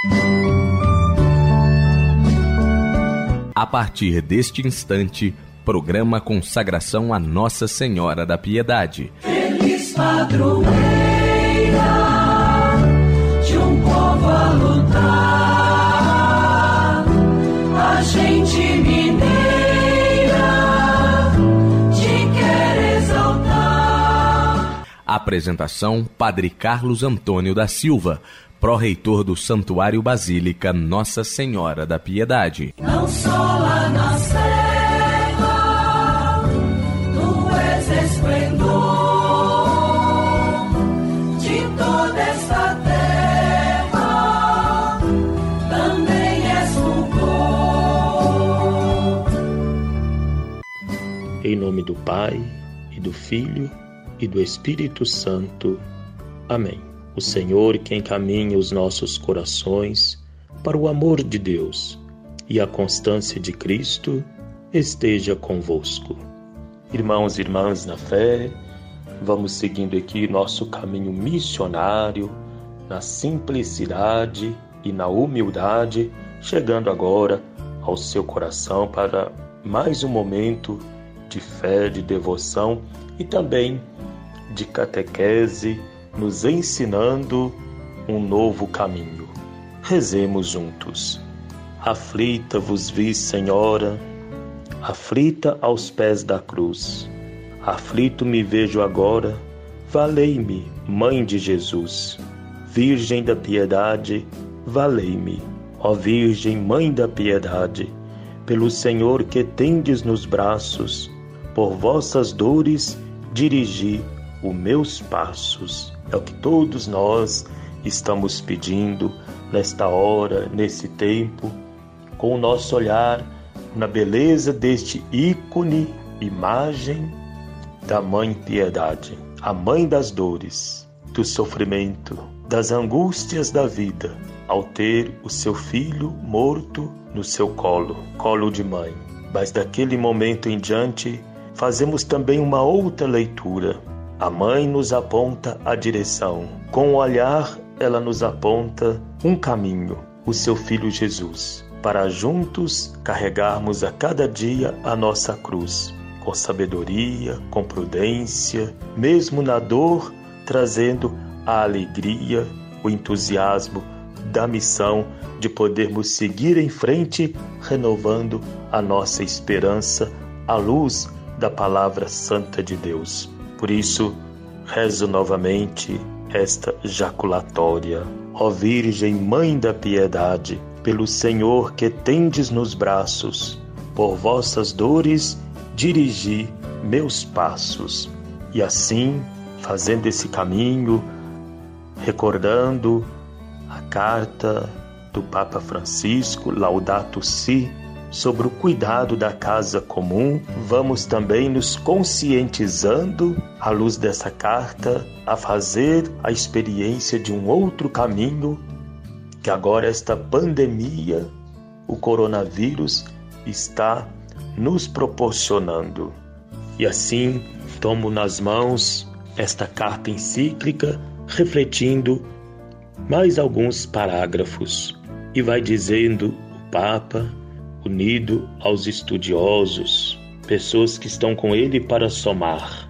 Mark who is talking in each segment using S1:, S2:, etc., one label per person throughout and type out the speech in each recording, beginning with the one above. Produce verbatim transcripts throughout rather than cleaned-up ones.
S1: A partir deste instante, programa Consagração a Nossa Senhora da Piedade.
S2: Feliz padroeira de um povo a lutar, a gente mineira te quer exaltar.
S1: Apresentação: Padre Carlos Antônio da Silva, pró-reitor do Santuário Basílica Nossa Senhora da Piedade.
S2: Não só lá na serra, tu és esplendor de toda esta terra, também és fulgor.
S3: Em nome do Pai, e do Filho, e do Espírito Santo. Amém. O Senhor que encaminha os nossos corações para o amor de Deus e a constância de Cristo esteja convosco. Irmãos e irmãs na fé, vamos seguindo aqui nosso caminho missionário, na simplicidade e na humildade, chegando agora ao seu coração para mais um momento de fé, de devoção e também de catequese, nos ensinando um novo caminho. Rezemos juntos. Aflita vos vi, Senhora, aflita aos pés da cruz. Aflito me vejo agora, valei-me, Mãe de Jesus. Virgem da piedade, valei-me. Ó Virgem, Mãe da piedade, pelo Senhor que tendes nos braços, por vossas dores dirigi os meus passos. É o que todos nós estamos pedindo nesta hora, nesse tempo, com o nosso olhar na beleza deste ícone, imagem da Mãe Piedade, a Mãe das dores, do sofrimento, das angústias da vida, ao ter o seu filho morto no seu colo, colo de mãe. Mas daquele momento em diante, fazemos também uma outra leitura. A mãe nos aponta a direção. Com o olhar, ela nos aponta um caminho, o seu Filho Jesus, para juntos carregarmos a cada dia a nossa cruz, com sabedoria, com prudência, mesmo na dor, trazendo a alegria, o entusiasmo da missão de podermos seguir em frente, renovando a nossa esperança à luz da Palavra Santa de Deus. Por isso, rezo novamente esta jaculatória. Ó Virgem, Mãe da Piedade, pelo Senhor que tendes nos braços, por vossas dores dirigi meus passos. E assim, fazendo esse caminho, recordando a carta do Papa Francisco, Laudato Si, sobre o cuidado da casa comum, vamos também nos conscientizando, à luz dessa carta, a fazer a experiência de um outro caminho que agora esta pandemia, o coronavírus, está nos proporcionando. E assim, tomo nas mãos esta carta encíclica, refletindo mais alguns parágrafos. E vai dizendo o Papa, unido aos estudiosos, pessoas que estão com ele para somar.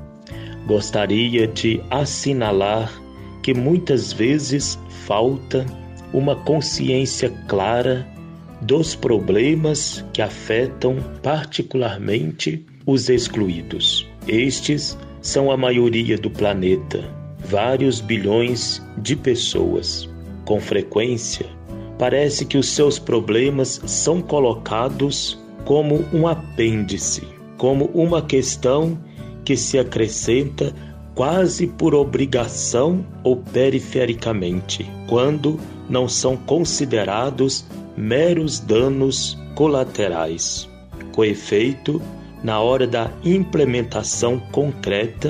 S3: Gostaria de assinalar que muitas vezes falta uma consciência clara dos problemas que afetam particularmente os excluídos. Estes são a maioria do planeta, vários bilhões de pessoas. Com frequência, parece que os seus problemas são colocados como um apêndice, como uma questão que se acrescenta quase por obrigação ou perifericamente, quando não são considerados meros danos colaterais. Com efeito, na hora da implementação concreta,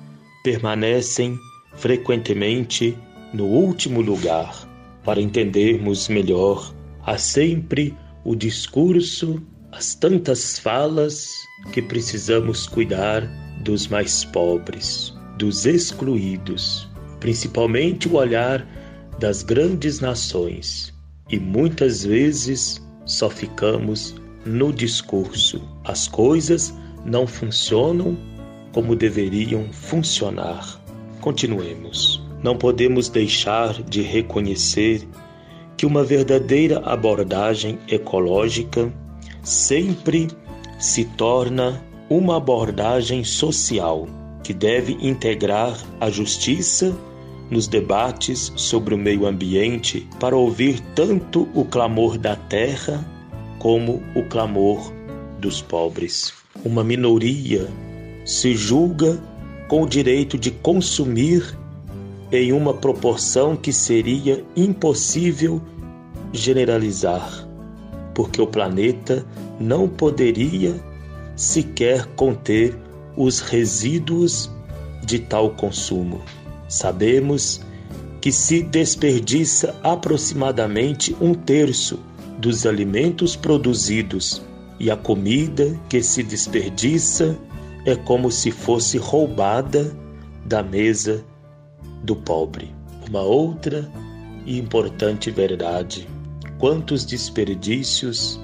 S3: permanecem frequentemente no último lugar. Para entendermos melhor, há sempre o discurso, as tantas falas que precisamos cuidar dos mais pobres, dos excluídos, principalmente o olhar das grandes nações e muitas vezes só ficamos no discurso. As coisas não funcionam como deveriam funcionar. Continuemos. Não podemos deixar de reconhecer que uma verdadeira abordagem ecológica sempre se torna uma abordagem social que deve integrar a justiça nos debates sobre o meio ambiente para ouvir tanto o clamor da terra como o clamor dos pobres. Uma minoria se julga com o direito de consumir em uma proporção que seria impossível generalizar, porque o planeta não poderia sequer conter os resíduos de tal consumo. Sabemos que se desperdiça aproximadamente um terço dos alimentos produzidos, e a comida que se desperdiça é como se fosse roubada da mesa do pobre. Uma outra e importante verdade: quantos desperdícios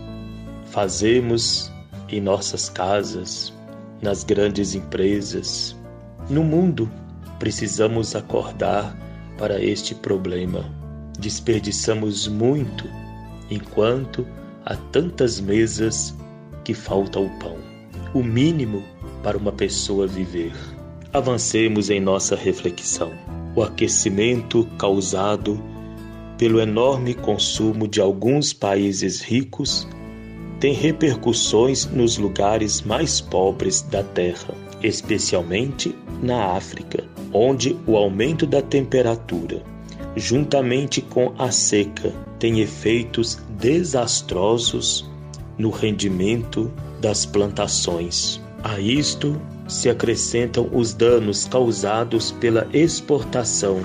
S3: fazemos em nossas casas, nas grandes empresas. No mundo, precisamos acordar para este problema. Desperdiçamos muito, enquanto há tantas mesas que falta o pão. O mínimo para uma pessoa viver. Avancemos em nossa reflexão. O aquecimento causado pelo enorme consumo de alguns países ricos tem repercussões nos lugares mais pobres da Terra, especialmente na África, onde o aumento da temperatura, juntamente com a seca, tem efeitos desastrosos no rendimento das plantações. A isto se acrescentam os danos causados pela exportação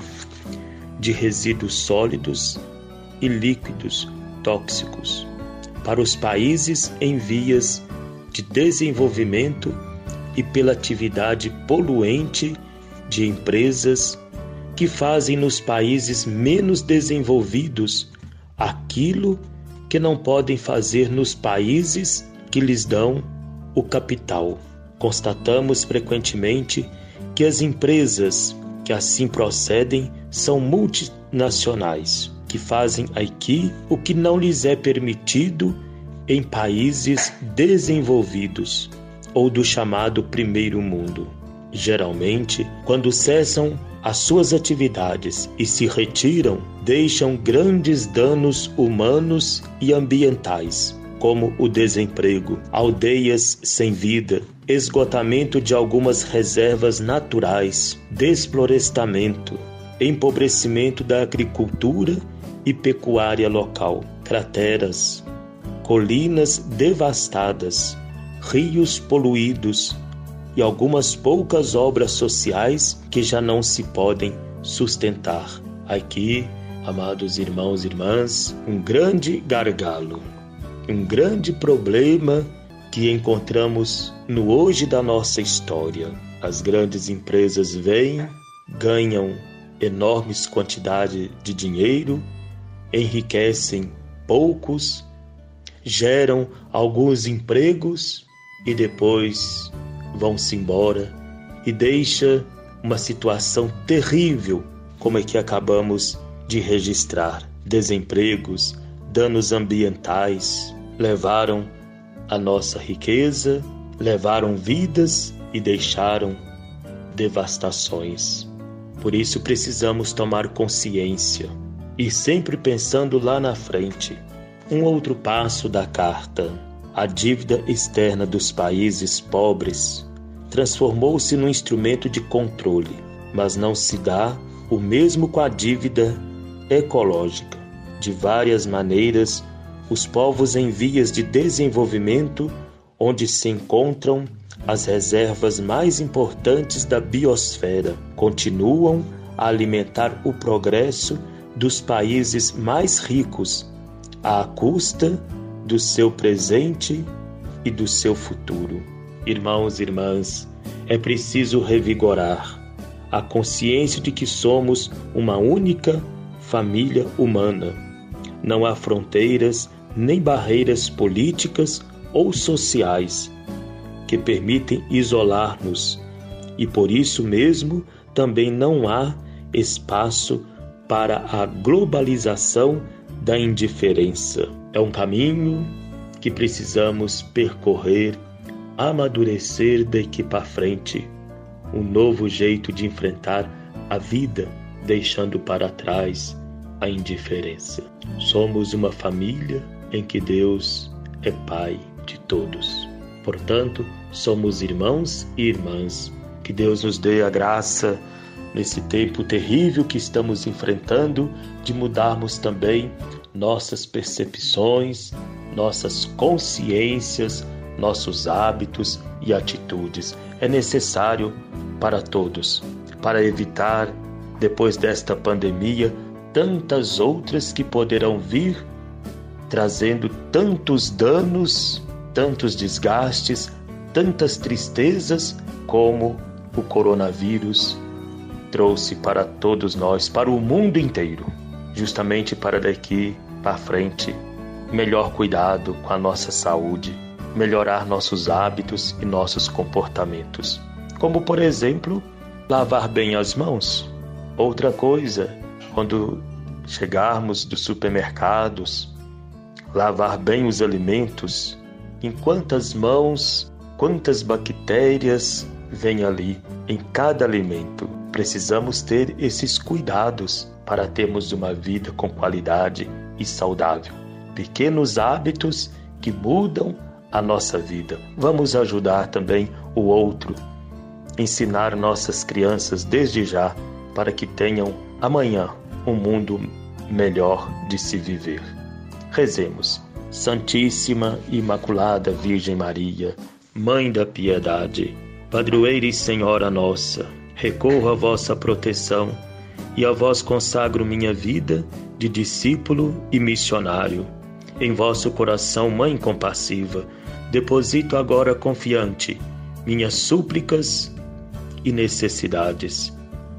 S3: de resíduos sólidos e líquidos tóxicos para os países em vias de desenvolvimento e pela atividade poluente de empresas que fazem nos países menos desenvolvidos aquilo que não podem fazer nos países que lhes dão o capital. Constatamos frequentemente que as empresas que assim procedem são multinacionais, que fazem aqui o que não lhes é permitido em países desenvolvidos ou do chamado primeiro mundo. Geralmente, quando cessam as suas atividades e se retiram, deixam grandes danos humanos e ambientais, como o desemprego, aldeias sem vida, esgotamento de algumas reservas naturais, desflorestamento, empobrecimento da agricultura e pecuária local, crateras, colinas devastadas, rios poluídos e algumas poucas obras sociais que já não se podem sustentar. Aqui, amados irmãos e irmãs, um grande gargalo, um grande problema que encontramos no hoje da nossa história. As grandes empresas vêm, ganham enormes quantidades de dinheiro, enriquecem poucos, geram alguns empregos e depois vão-se embora e deixa uma situação terrível como é que acabamos de registrar. Desempregos, danos ambientais, levaram a nossa riqueza, levaram vidas e deixaram devastações. Por isso precisamos tomar consciência e sempre pensando lá na frente. Um outro passo da carta. A dívida externa dos países pobres transformou-se num instrumento de controle, mas não se dá o mesmo com a dívida ecológica. De várias maneiras, os povos em vias de desenvolvimento, onde se encontram as reservas mais importantes da biosfera, continuam a alimentar o progresso dos países mais ricos, à custa do seu presente e do seu futuro. Irmãos e irmãs, é preciso revigorar a consciência de que somos uma única família humana. Não há fronteiras nem barreiras políticas ou sociais que permitem isolar-nos, e por isso mesmo também não há espaço para a globalização da indiferença. É um caminho que precisamos percorrer, amadurecer daqui para frente, um novo jeito de enfrentar a vida, deixando para trás a indiferença. Somos uma família em que Deus é Pai de todos. Portanto, somos irmãos e irmãs. Que Deus nos dê a graça, nesse tempo terrível que estamos enfrentando, de mudarmos também nossas percepções, nossas consciências, nossos hábitos e atitudes. É necessário para todos, para evitar, depois desta pandemia, tantas outras que poderão vir, trazendo tantos danos, tantos desgastes, tantas tristezas, como o coronavírus trouxe para todos nós, para o mundo inteiro, justamente para daqui para frente, melhor cuidado com a nossa saúde, melhorar nossos hábitos e nossos comportamentos. Como, por exemplo, lavar bem as mãos. Outra coisa, quando chegarmos dos supermercados, lavar bem os alimentos. Em quantas mãos, quantas bactérias vêm ali em cada alimento. Precisamos ter esses cuidados para termos uma vida com qualidade e saudável. Pequenos hábitos que mudam a nossa vida. Vamos ajudar também o outro. Ensinar nossas crianças desde já para que tenham amanhã um mundo melhor de se viver. Rezemos. Santíssima e Imaculada Virgem Maria, Mãe da Piedade, Padroeira e Senhora nossa, recorro à vossa proteção e a vós consagro minha vida de discípulo e missionário. Em vosso coração, Mãe compassiva, deposito agora confiante minhas súplicas e necessidades.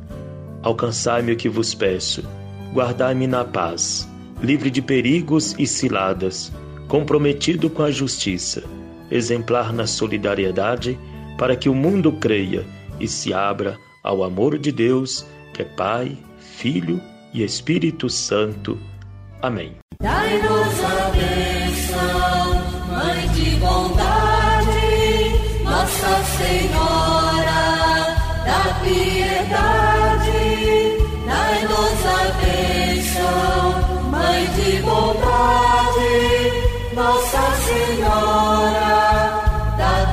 S3: Alcançai-me o que vos peço, guardai-me na paz, livre de perigos e ciladas, comprometido com a justiça, exemplar na solidariedade, para que o mundo creia e se abra ao amor de Deus, que é Pai, Filho e Espírito Santo. Amém.
S2: Dai-nos a bênção, Mãe de bondade, Nossa Senhora da Piedade. Dai-nos a bênção, Mãe de bondade, Nossa Senhora da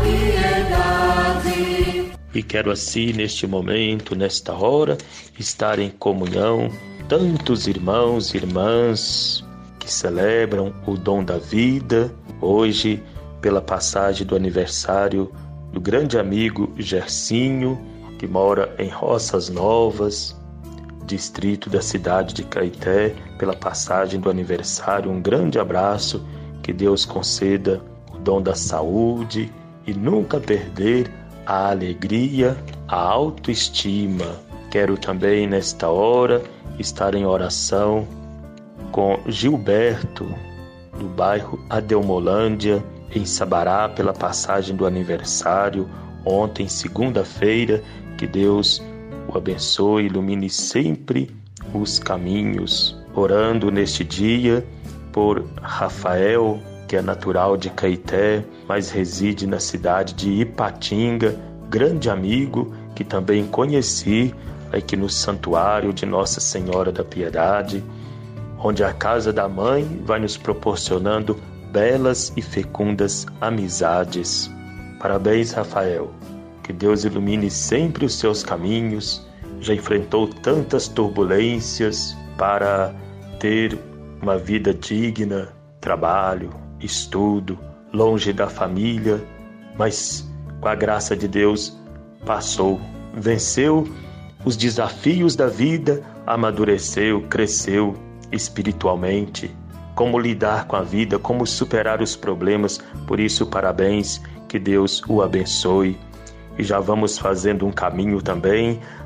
S2: Piedade.
S3: E quero assim, neste momento, nesta hora, estar em comunhão, tantos irmãos e irmãs que celebram o dom da vida, hoje, pela passagem do aniversário do grande amigo Gersinho, que mora em Roças Novas, distrito da cidade de Caeté, pela passagem do aniversário. Um grande abraço, que Deus conceda o dom da saúde e nunca perder a alegria, a autoestima. Quero também, nesta hora, estar em oração com Gilberto, do bairro Adelmolândia, em Sabará, pela passagem do aniversário, ontem, segunda-feira. Que Deus o abençoe, ilumine sempre os caminhos. Orando neste dia por Rafael, que é natural de Caeté, mas reside na cidade de Ipatinga, grande amigo que também conheci aqui no Santuário de Nossa Senhora da Piedade, onde a casa da mãe vai nos proporcionando belas e fecundas amizades. Parabéns, Rafael. Que Deus ilumine sempre os seus caminhos. Já enfrentou tantas turbulências para ter uma vida digna, trabalho, estudo, longe da família, mas com a graça de Deus passou, venceu os desafios da vida, amadureceu, cresceu espiritualmente, como lidar com a vida, como superar os problemas. Por isso, parabéns, que Deus o abençoe. E já vamos fazendo um caminho também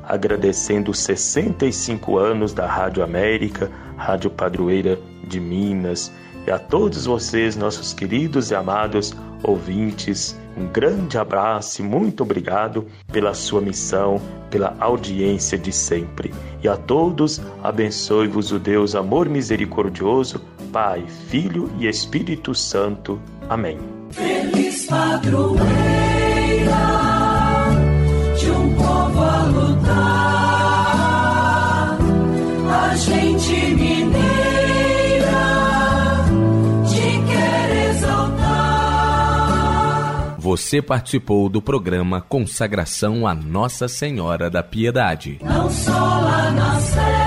S3: agradecendo os sessenta e cinco anos da Rádio América, Rádio Padroeira de Minas, e a todos vocês, nossos queridos e amados ouvintes, um grande abraço e muito obrigado pela sua missão, pela audiência de sempre. E a todos, abençoe-vos o Deus amor misericordioso, Pai, Filho e Espírito Santo. Amém.
S2: Feliz padroeira de um povo a lutar, a gente mineira te quer exaltar.
S1: Você participou do programa Consagração a Nossa Senhora da Piedade.
S2: Não só lá na Sé